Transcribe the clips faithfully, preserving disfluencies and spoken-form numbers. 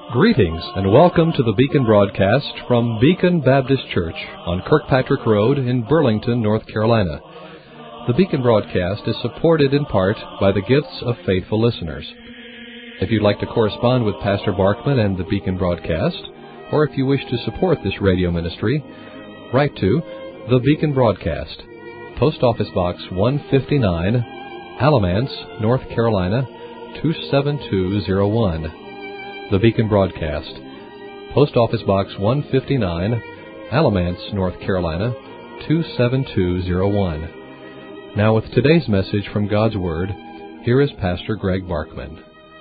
Greetings and welcome to the Beacon broadcast from Beacon Baptist Church on Kirkpatrick Road in Burlington, North Carolina. The Beacon broadcast is supported in part by the gifts of faithful listeners. If you'd like to correspond with Pastor Barkman and the Beacon broadcast, or if you wish to support this radio ministry, write to The Beacon Broadcast, Post Office Box one fifty-nine, Alamance, North Carolina two seven two zero one. The Beacon Broadcast, Post Office Box one fifty-nine, Alamance, North Carolina two seven two zero one. Now with today's message from God's Word, here is Pastor Greg Barkman.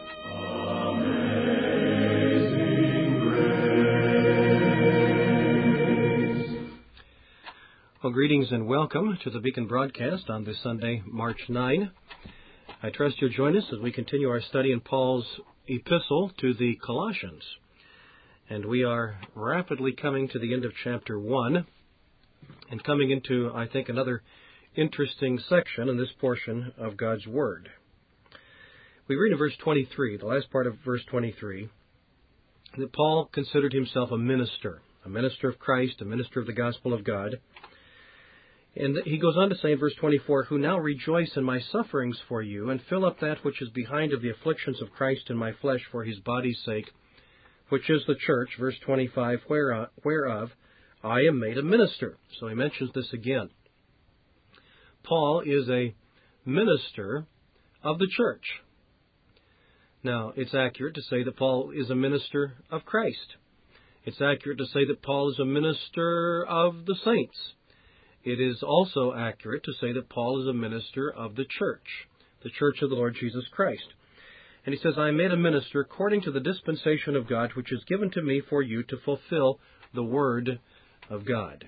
Well, greetings and welcome to the Beacon Broadcast on this Sunday, March ninth. I trust you'll join us as we continue our study in Paul's epistle to the Colossians. And we are rapidly coming to the end of chapter one and coming into, I think, another interesting section in this portion of God's Word. We read in verse twenty-three, the last part of verse twenty-three, that Paul considered himself a minister, a minister of Christ, a minister of the gospel of God. And he goes on to say in verse twenty-four, who now rejoice in my sufferings for you, and fill up that which is behind of the afflictions of Christ in my flesh for his body's sake, which is the church, verse twenty-five, whereof, whereof I am made a minister. So he mentions this again. Paul is a minister of the church. Now, it's accurate to say that Paul is a minister of Christ. It's accurate to say that Paul is a minister of the saints. It is also accurate to say that Paul is a minister of the church, the church of the Lord Jesus Christ. And he says, I am made a minister according to the dispensation of God, which is given to me for you to fulfill the word of God.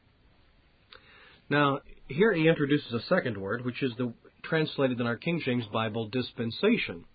Now, here he introduces a second word, which is the translated in our King James Bible, dispensation.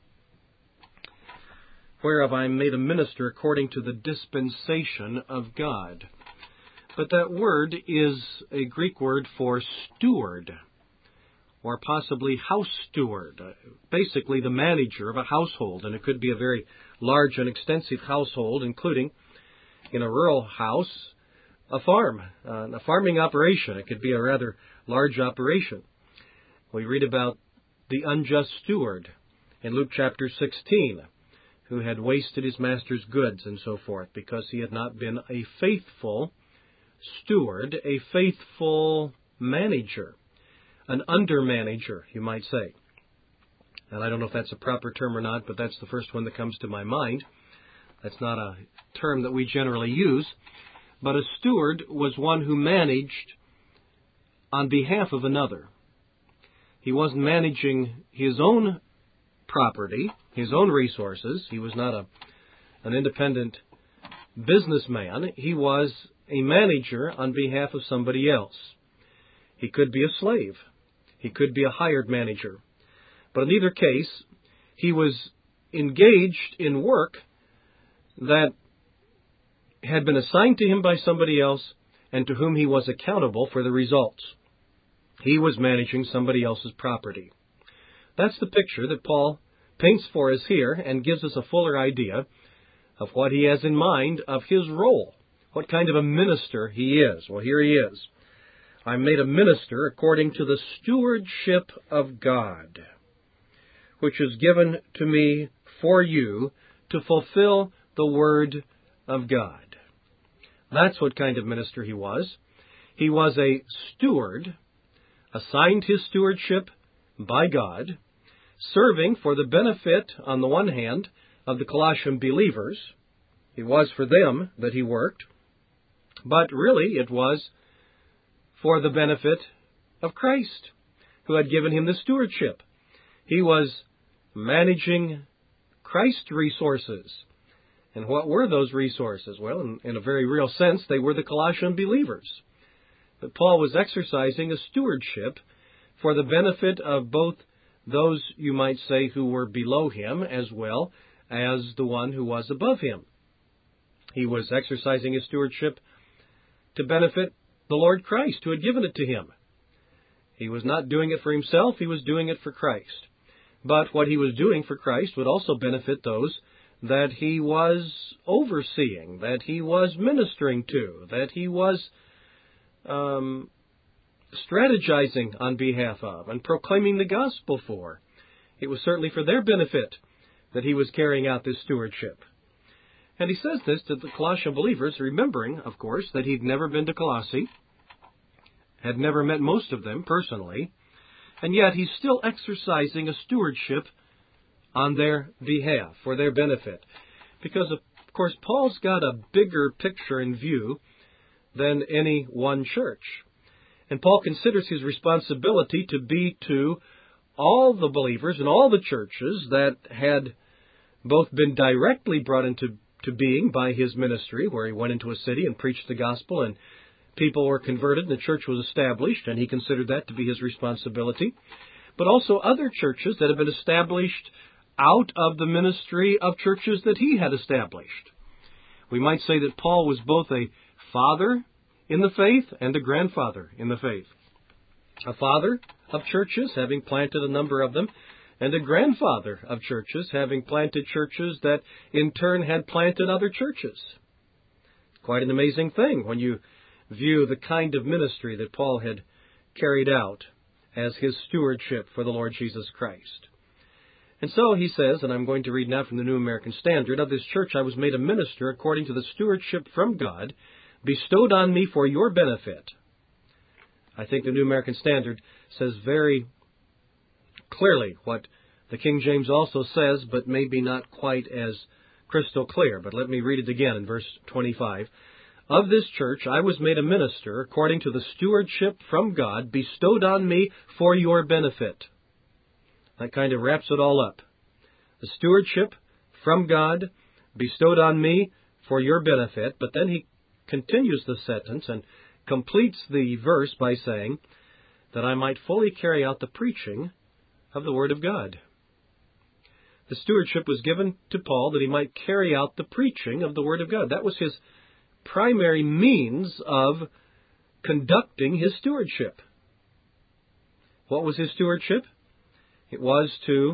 Whereof I am made a minister according to the dispensation of God. But that word is a Greek word for steward, or possibly house steward, basically the manager of a household. And it could be a very large and extensive household, including, in a rural house, a farm, uh, a farming operation. It could be a rather large operation. We read about the unjust steward in Luke chapter sixteen, who had wasted his master's goods and so forth, because he had not been a faithful steward, a faithful manager, an under-manager, you might say. And I don't know if that's a proper term or not, but that's the first one that comes to my mind. That's not a term that we generally use. But a steward was one who managed on behalf of another. He wasn't managing his own property, his own resources. He was not a, an independent businessman. He was a manager on behalf of somebody else. He could be a slave. He could be a hired manager. But in either case, he was engaged in work that had been assigned to him by somebody else and to whom he was accountable for the results. He was managing somebody else's property. That's the picture that Paul paints for us here and gives us a fuller idea of what he has in mind of his role. What kind of a minister he is. Well, here he is. I'm made a minister according to the stewardship of God, which is given to me for you to fulfill the word of God. That's what kind of minister he was. He was a steward, assigned his stewardship by God, serving for the benefit, on the one hand, of the Colossian believers. It was for them that he worked. But really, it was for the benefit of Christ, who had given him the stewardship. He was managing Christ's resources. And what were those resources? Well, in, in a very real sense, they were the Colossian believers. But Paul was exercising a stewardship for the benefit of both those, you might say, who were below him, as well as the one who was above him. He was exercising his stewardship to benefit the Lord Christ, who had given it to him. He was not doing it for himself, he was doing it for Christ. But what he was doing for Christ would also benefit those that he was overseeing, that he was ministering to, that he was um, strategizing on behalf of and proclaiming the gospel for. It was certainly for their benefit that he was carrying out this stewardship. And he says this to the Colossian believers, remembering, of course, that he'd never been to Colossae, had never met most of them personally, and yet he's still exercising a stewardship on their behalf, for their benefit. Because, of course, Paul's got a bigger picture in view than any one church. And Paul considers his responsibility to be to all the believers in all the churches that had both been directly brought into to being by his ministry, where he went into a city and preached the gospel, and people were converted, and the church was established, and he considered that to be his responsibility. But also other churches that have been established out of the ministry of churches that he had established. We might say that Paul was both a father in the faith and a grandfather in the faith. A father of churches, having planted a number of them, and a grandfather of churches, having planted churches that in turn had planted other churches. Quite an amazing thing when you view the kind of ministry that Paul had carried out as his stewardship for the Lord Jesus Christ. And so he says, and I'm going to read now from the New American Standard, "Of this church I was made a minister according to the stewardship from God, bestowed on me for your benefit." I think the New American Standard says very clearly what the King James also says, but maybe not quite as crystal clear. But let me read it again in verse twenty-five. "Of this church I was made a minister according to the stewardship from God, bestowed on me for your benefit." That kind of wraps it all up. The stewardship from God, bestowed on me for your benefit. But then he continues the sentence and completes the verse by saying, "that I might fully carry out the preaching of the Word of God." The stewardship was given to Paul that he might carry out the preaching of the Word of God. That was his primary means of conducting his stewardship. What was his stewardship? It was to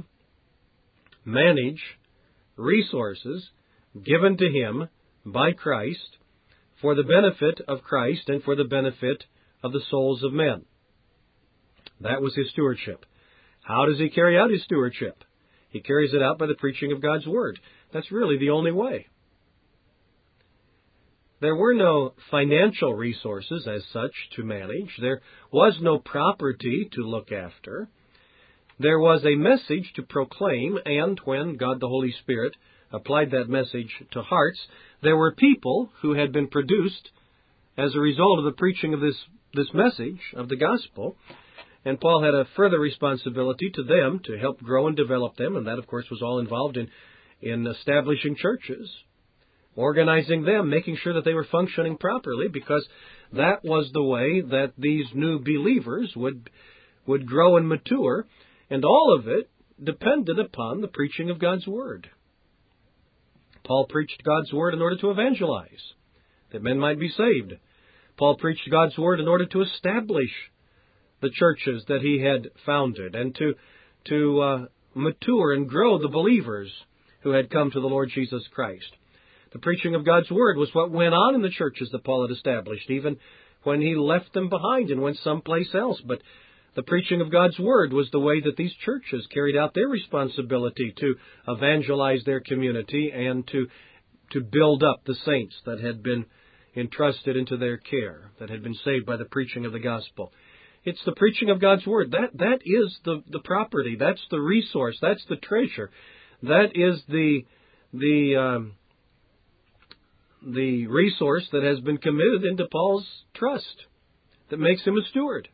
manage resources given to him by Christ for the benefit of Christ and for the benefit of the souls of men. That was his stewardship. How does he carry out his stewardship? He carries it out by the preaching of God's Word. That's really the only way. There were no financial resources as such to manage. There was no property to look after. There was a message to proclaim, and when God the Holy Spirit applied that message to hearts, there were people who had been produced as a result of the preaching of this, this message of the gospel. And Paul had a further responsibility to them to help grow and develop them, and that, of course, was all involved in, in establishing churches, organizing them, making sure that they were functioning properly, because that was the way that these new believers would, would grow and mature, and all of it depended upon the preaching of God's Word. Paul preached God's Word in order to evangelize, that men might be saved. Paul preached God's Word in order to establish the churches that he had founded and to, to uh, mature and grow the believers who had come to the Lord Jesus Christ. The preaching of God's Word was what went on in the churches that Paul had established, even when he left them behind and went someplace else. But the preaching of God's Word was the way that these churches carried out their responsibility to evangelize their community and to, to build up the saints that had been entrusted into their care, that had been saved by the preaching of the gospel. It's the preaching of God's Word. That, that is the, the property. That's the resource. That's the treasure. That is the, the, um, the resource that has been committed into Paul's trust, that makes him a steward.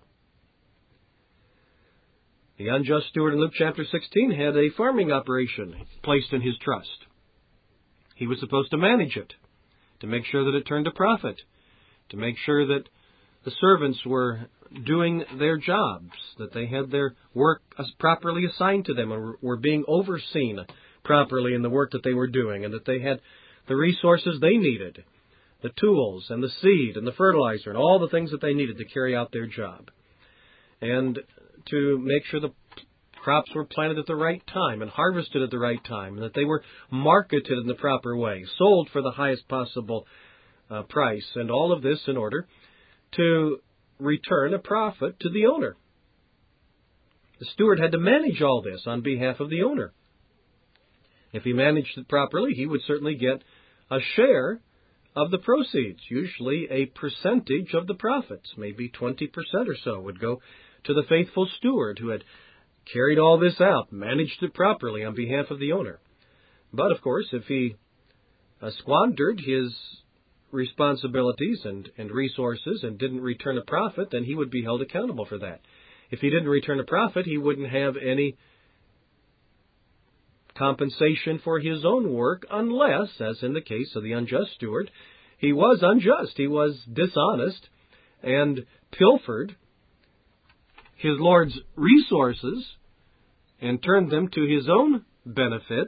The unjust steward in Luke chapter sixteen had a farming operation placed in his trust. He was supposed to manage it, to make sure that it turned a profit, to make sure that the servants were doing their jobs, that they had their work properly assigned to them and were being overseen properly in the work that they were doing, and that they had the resources they needed, the tools and the seed and the fertilizer and all the things that they needed to carry out their job. And to make sure the crops were planted at the right time and harvested at the right time, and that they were marketed in the proper way, sold for the highest possible uh, price, and all of this in order to return a profit to the owner. The steward had to manage all this on behalf of the owner. If he managed it properly, he would certainly get a share of the proceeds, usually a percentage of the profits, maybe twenty percent or so would go to the faithful steward who had carried all this out, managed it properly on behalf of the owner. But, of course, if he uh, squandered his responsibilities and, and resources and didn't return a profit, then he would be held accountable for that. If he didn't return a profit, he wouldn't have any compensation for his own work unless, as in the case of the unjust steward, he was unjust, he was dishonest, and pilfered his Lord's resources and turned them to his own benefit,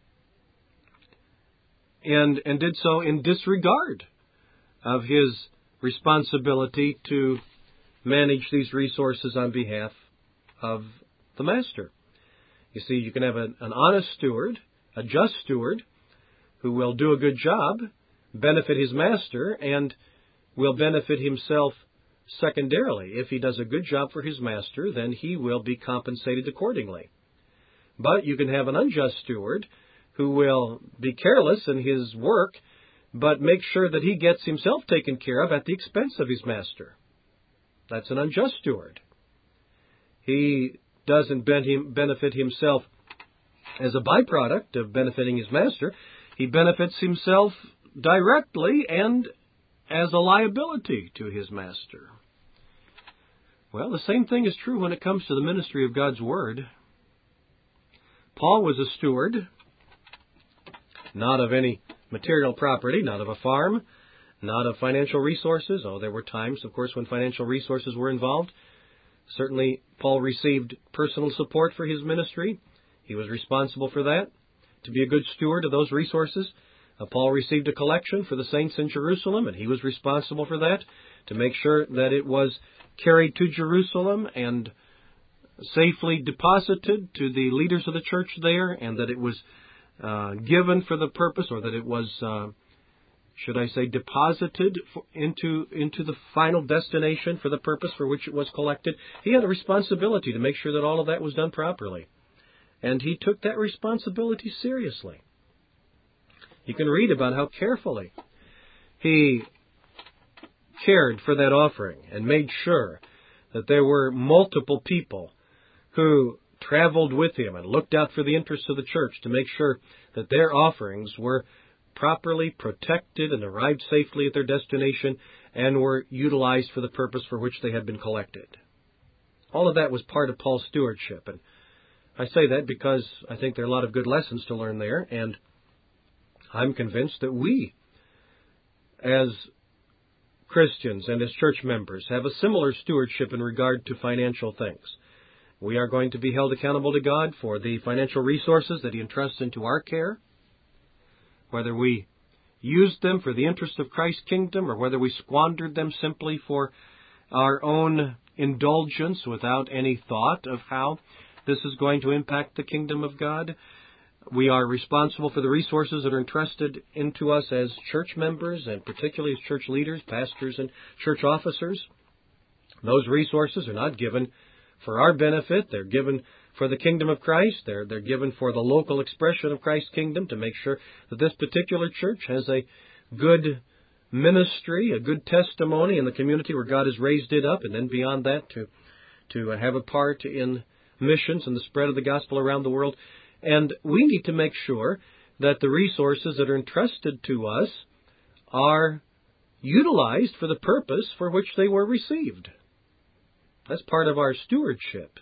and, and did so in disregard of his responsibility to manage these resources on behalf of the master. You see, you can have an, an honest steward, a just steward, who will do a good job, benefit his master, and will benefit himself secondarily. If he does a good job for his master, then he will be compensated accordingly. But you can have an unjust steward who will be careless in his work, but make sure that he gets himself taken care of at the expense of his master. That's an unjust steward. He doesn't benefit himself as a byproduct of benefiting his master. He benefits himself directly and as a liability to his master. Well, the same thing is true when it comes to the ministry of God's Word. Paul was a steward, not of any material property, not of a farm, not of financial resources. Oh, there were times, of course, when financial resources were involved. Certainly, Paul received personal support for his ministry. He was responsible for that, to be a good steward of those resources. Uh, Paul received a collection for the saints in Jerusalem, and he was responsible for that, to make sure that it was carried to Jerusalem and safely deposited to the leaders of the church there, and that it was uh, given for the purpose, or that it was, uh, should I say, deposited into into the final destination for the purpose for which it was collected. He had a responsibility to make sure that all of that was done properly. And he took that responsibility seriously. You can read about how carefully he cared for that offering and made sure that there were multiple people who traveled with him and looked out for the interests of the church to make sure that their offerings were properly protected and arrived safely at their destination and were utilized for the purpose for which they had been collected. All of that was part of Paul's stewardship. And I say that because I think there are a lot of good lessons to learn there, and I'm convinced that we, as Christians and as church members, have a similar stewardship in regard to financial things. We are going to be held accountable to God for the financial resources that He entrusts into our care, whether we used them for the interest of Christ's kingdom or whether we squandered them simply for our own indulgence without any thought of how this is going to impact the kingdom of God. We are responsible for the resources that are entrusted into us as church members, and particularly as church leaders, pastors, and church officers. Those resources are not given for our benefit. They're given for the kingdom of Christ. They're, they're given for the local expression of Christ's kingdom, to make sure that this particular church has a good ministry, a good testimony in the community where God has raised it up, and then beyond that to, to have a part in missions and the spread of the gospel around the world. And we need to make sure that the resources that are entrusted to us are utilized for the purpose for which they were received. That's part of our stewardship.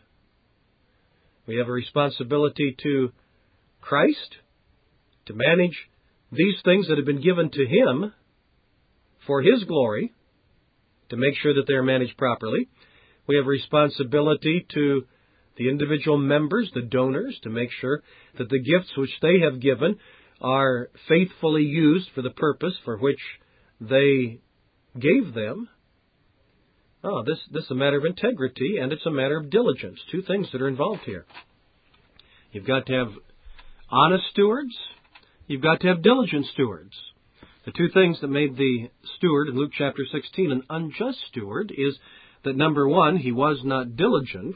We have a responsibility to Christ to manage these things that have been given to Him for His glory, to make sure that they are managed properly. We have a responsibility to the individual members, the donors, to make sure that the gifts which they have given are faithfully used for the purpose for which they gave them. Oh, this, this is a matter of integrity, and it's a matter of diligence. Two things that are involved here. You've got to have honest stewards. You've got to have diligent stewards. The two things that made the steward in Luke chapter sixteen an unjust steward is that, number one, he was not diligent.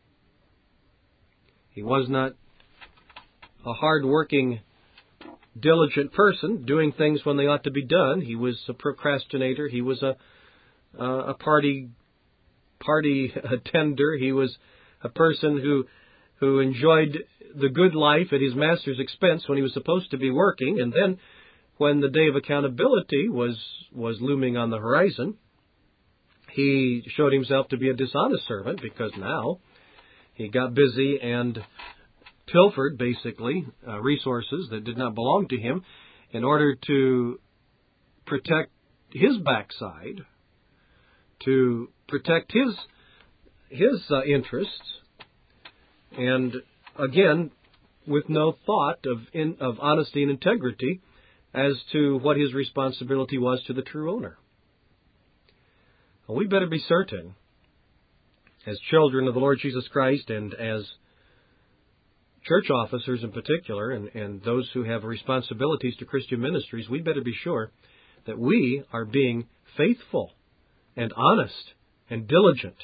He was not a hard-working, diligent person doing things when they ought to be done. He was a procrastinator. He was a uh, a party party attender. He was a person who who enjoyed the good life at his master's expense when he was supposed to be working, and then when the day of accountability was was looming on the horizon, he showed himself to be a dishonest servant, because now he got busy and pilfered, basically, uh, resources that did not belong to him in order to protect his backside, to protect his his uh, interests, and again, with no thought of in, of honesty and integrity as to what his responsibility was to the true owner. Well, we better be certain, as children of the Lord Jesus Christ and as church officers in particular, and, and those who have responsibilities to Christian ministries, we better be sure that we are being faithful and honest and diligent.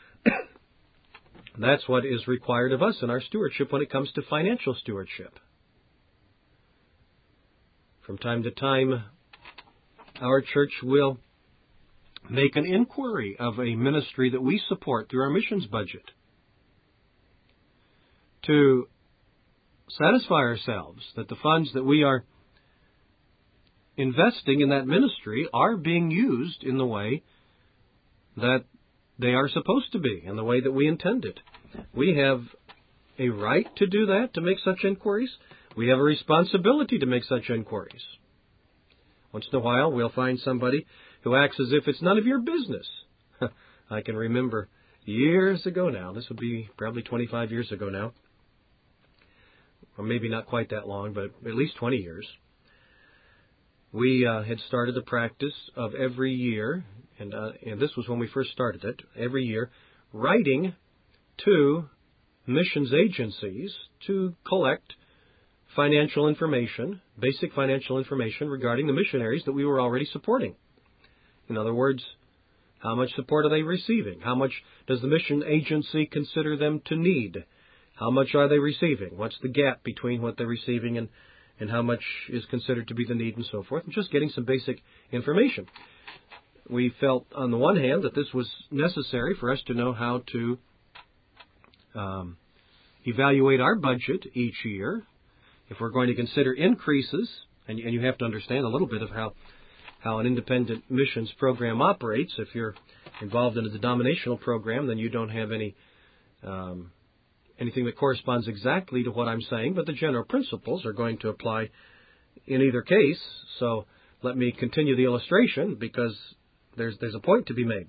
That's what is required of us in our stewardship when it comes to financial stewardship. From time to time, our church will make an inquiry of a ministry that we support through our missions budget to satisfy ourselves that the funds that we are investing in that ministry are being used in the way that they are supposed to be, in the way that we intended. We have a right to do that, to make such inquiries. We have a responsibility to make such inquiries. Once in a while, we'll find somebody who acts as if it's none of your business. I can remember years ago now, this would be probably twenty-five years ago now, or maybe not quite that long, but at least twenty years, we uh, had started the practice of every year, and, uh, and this was when we first started it, every year, writing to missions agencies to collect financial information, basic financial information regarding the missionaries that we were already supporting. In other words, how much support are they receiving? How much does the mission agency consider them to need? How much are they receiving? What's the gap between what they're receiving and, and how much is considered to be the need, and so forth? And just getting some basic information. We felt, on the one hand, that this was necessary for us to know how to um, evaluate our budget each year. If we're going to consider increases, and, and you have to understand a little bit of how, how an independent missions program operates. If you're involved in a denominational program, then you don't have any um, anything that corresponds exactly to what I'm saying, but the general principles are going to apply in either case. So let me continue the illustration, because there's there's a point to be made.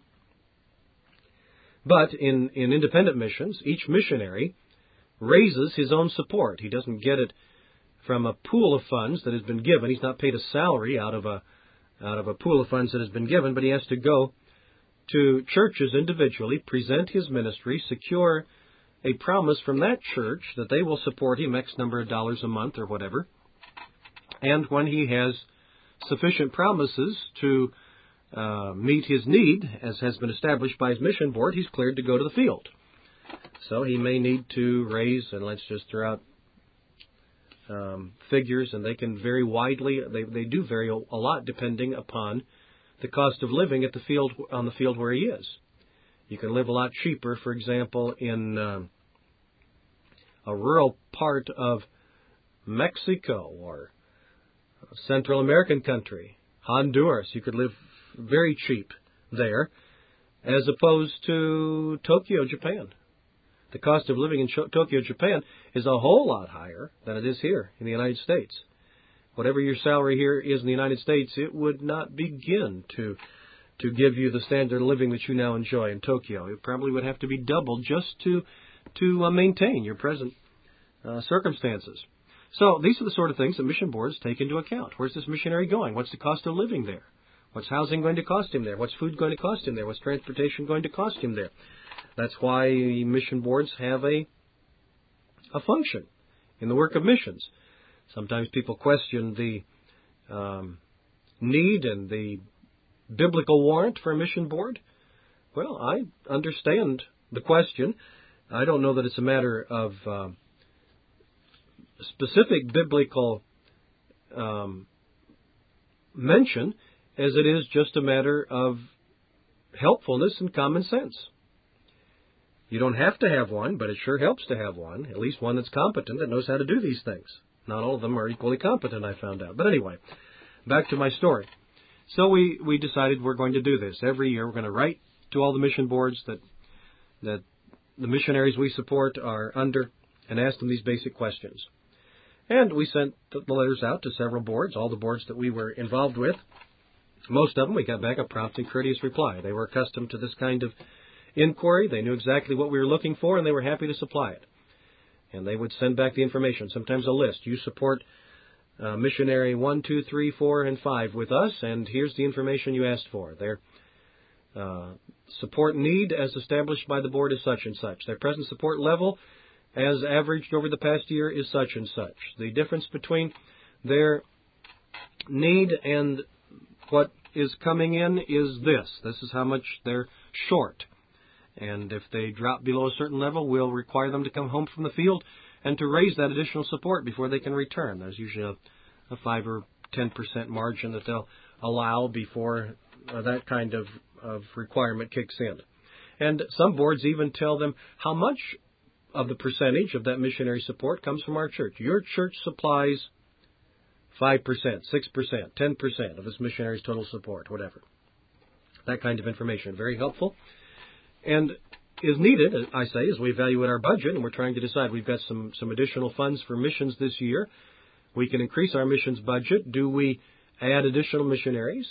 But in, in independent missions, each missionary raises his own support. He doesn't get it from a pool of funds that has been given. He's not paid a salary out of a out of a pool of funds that has been given, but he has to go to churches individually, present his ministry, secure a promise from that church that they will support him X number of dollars a month or whatever. And when he has sufficient promises to uh, meet his need, as has been established by his mission board, he's cleared to go to the field. So he may need to raise, and let's just throw out um, figures, and they can vary widely. They, they do vary a lot depending upon the cost of living at the field on the field where he is. You can live a lot cheaper, for example, in um, a rural part of Mexico or Central American country, Honduras. You could live very cheap there, as opposed to Tokyo, Japan. The cost of living in Tokyo, Japan is a whole lot higher than it is here in the United States. Whatever your salary here is in the United States, it would not begin to to give you the standard of living that you now enjoy in Tokyo. It probably would have to be doubled just to to uh, maintain your present uh, circumstances. So these are the sort of things that mission boards take into account. Where's this missionary going? What's the cost of living there? What's housing going to cost him there? What's food going to cost him there? What's transportation going to cost him there? That's why mission boards have a a function. in the work of missions. Sometimes people question the um, need and the biblical warrant for a mission board. Well, I understand the question. I don't know that it's a matter of uh, specific biblical um, mention as it is just a matter of helpfulness and common sense. You don't have to have one, but it sure helps to have one, at least one that's competent, that knows how to do these things. Not all of them are equally competent, I found out. But anyway, back to my story. So we, we decided we're going to do this. Every year we're going to write to all the mission boards that that the missionaries we support are under and ask them these basic questions. And we sent the letters out to several boards, all the boards that we were involved with. Most of them, we got back a prompt and courteous reply. They were accustomed to this kind of inquiry. They knew exactly what we were looking for, and they were happy to supply it. And they would send back the information, sometimes a list. You support uh, missionary one, two, three, four, and five with us, and here's the information you asked for. Their uh, support need as established by the board is such and such. Their present support level as averaged over the past year is such and such. The difference between their need and what is coming in is this. This is how much they're short. And if they drop below a certain level, we'll require them to come home from the field and to raise that additional support before they can return. There's usually a, a five or ten percent margin that they'll allow before uh, that kind of, of requirement kicks in. And some boards even tell them how much of the percentage of that missionary support comes from our church. Your church supplies five percent, six percent, ten percent of this missionary's total support, whatever. That kind of information, very helpful. And is needed, I say, as we evaluate our budget, and we're trying to decide we've got some, some additional funds for missions this year. We can increase our missions budget. Do we add additional missionaries?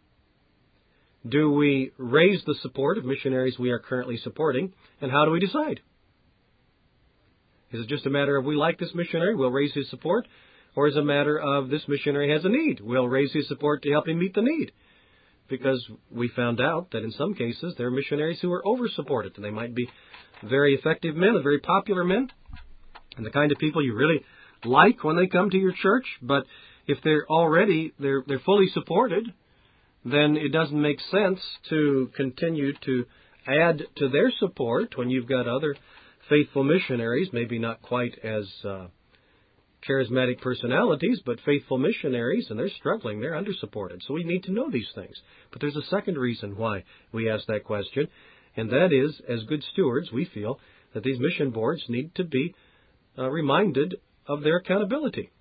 Do we raise the support of missionaries we are currently supporting? And how do we decide? Is it just a matter of we like this missionary, we'll raise his support? Or is it a matter of this missionary has a need, we'll raise his support to help him meet the need? Because we found out that in some cases there are missionaries who are over-supported, and they might be very effective men, and very popular men, and the kind of people you really like when they come to your church. But if they're already they're they're fully supported, then it doesn't make sense to continue to add to their support when you've got other faithful missionaries, maybe not quite as uh, charismatic personalities, but faithful missionaries, and they're struggling, they're under-supported. So we need to know these things. But there's a second reason why we ask that question, and that is, as good stewards, we feel that these mission boards need to be uh, reminded of their accountability.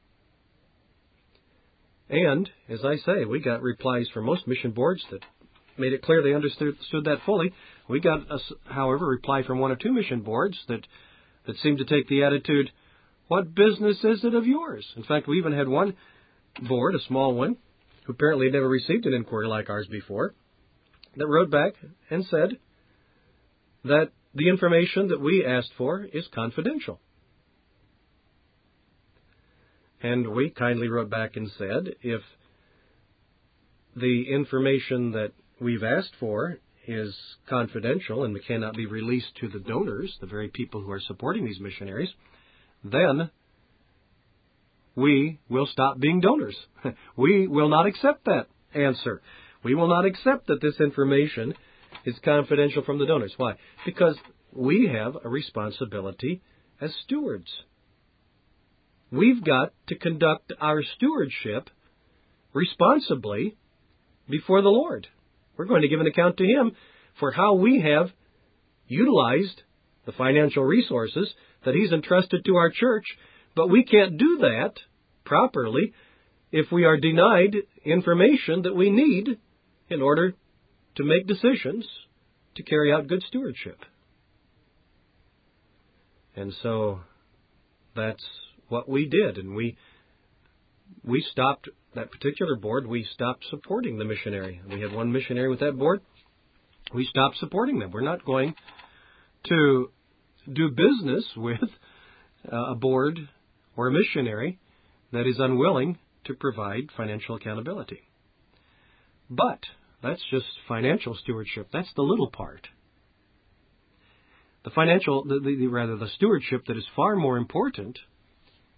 And, as I say, we got replies from most mission boards that made it clear they understood that fully. We got, a, however, a reply from one or two mission boards that, that seemed to take the attitude, what business is it of yours? In fact, we even had one board, a small one, who apparently had never received an inquiry like ours before, that wrote back and said that the information that we asked for is confidential. And we kindly wrote back and said, if the information that we've asked for is confidential and cannot be released to the donors, the very people who are supporting these missionaries, then we will stop being donors. We will not accept that answer. We will not accept that this information is confidential from the donors. Why? Because we have a responsibility as stewards. We've got to conduct our stewardship responsibly before the Lord. We're going to give an account to Him for how we have utilized the financial resources that He's entrusted to our church, but we can't do that properly if we are denied information that we need in order to make decisions to carry out good stewardship. And so that's what we did, and we we stopped that particular board. We stopped supporting the missionary. We had one missionary with that board. We stopped supporting them. We're not going to do business with uh, a board or a missionary that is unwilling to provide financial accountability. But that's just financial stewardship. That's the little part. The financial, the, the, rather the stewardship that is far more important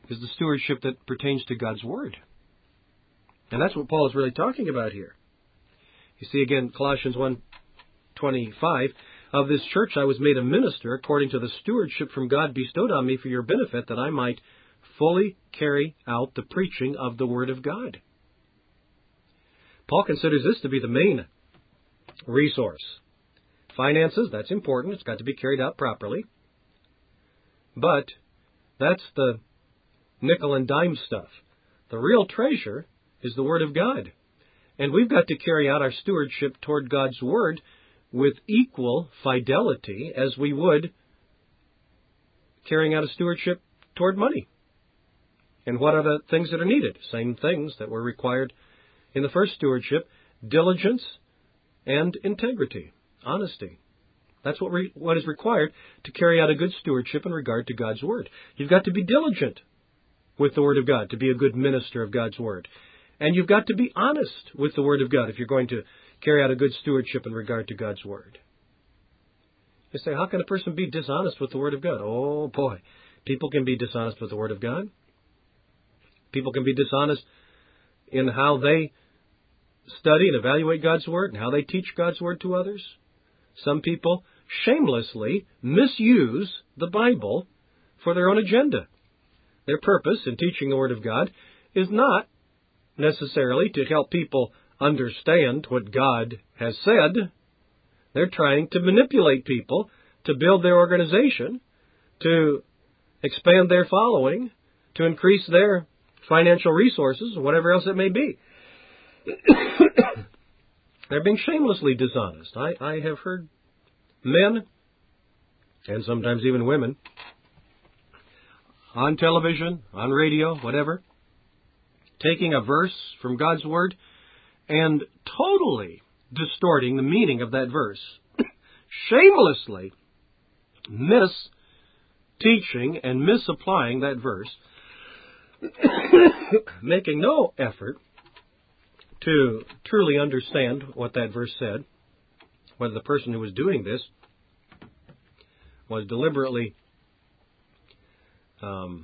is the stewardship that pertains to God's Word. And that's what Paul is really talking about here. You see again, Colossians one twenty-five, of this church I was made a minister according to the stewardship from God bestowed on me for your benefit, that I might fully carry out the preaching of the Word of God. Paul considers this to be the main resource. Finances, that's important. It's got to be carried out properly. But that's the nickel and dime stuff. The real treasure is the Word of God. And we've got to carry out our stewardship toward God's Word with equal fidelity as we would carrying out a stewardship toward money. And what are the things that are needed? Same things that were required in the first stewardship: diligence and integrity, honesty. That's what re- what is required to carry out a good stewardship in regard to God's Word. You've got to be diligent with the Word of God to be a good minister of God's Word. And you've got to be honest with the Word of God if you're going to carry out a good stewardship in regard to God's Word. You say, how can a person be dishonest with the Word of God? Oh, boy. People can be dishonest with the Word of God. People can be dishonest in how they study and evaluate God's Word and how they teach God's Word to others. Some people shamelessly misuse the Bible for their own agenda. Their purpose in teaching the Word of God is not necessarily to help people understand what God has said. They're trying to manipulate people to build their organization, to expand their following, to increase their financial resources, or whatever else it may be. They're being shamelessly dishonest. I, I have heard men, and sometimes even women, on television, on radio, whatever, taking a verse from God's Word and totally distorting the meaning of that verse, shamelessly mis-teaching and misapplying that verse, making no effort to truly understand what that verse said, whether the person who was doing this was deliberately um,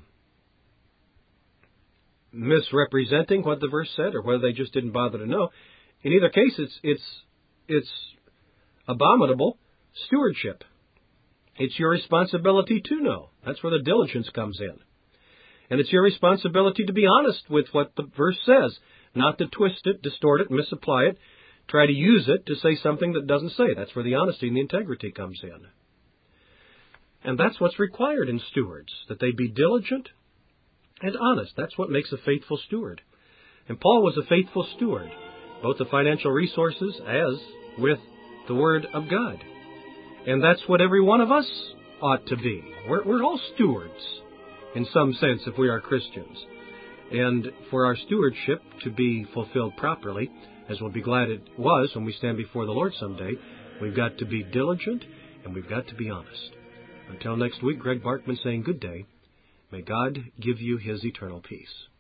misrepresenting what the verse said, or whether they just didn't bother to know. In either case, it's it's it's abominable stewardship. It's your responsibility to know. That's where the diligence comes in. And it's your responsibility to be honest with what the verse says, not to twist it, distort it, misapply it, try to use it to say something that doesn't say. That's where the honesty and the integrity comes in. And that's what's required in stewards, that they be diligent and honest. That's what makes a faithful steward. And Paul was a faithful steward, both of financial resources as with the Word of God. And that's what every one of us ought to be. We're, we're all stewards, in some sense, if we are Christians. And for our stewardship to be fulfilled properly, as we'll be glad it was when we stand before the Lord someday, we've got to be diligent and we've got to be honest. Until next week, Greg Barkman saying good day. May God give you His eternal peace.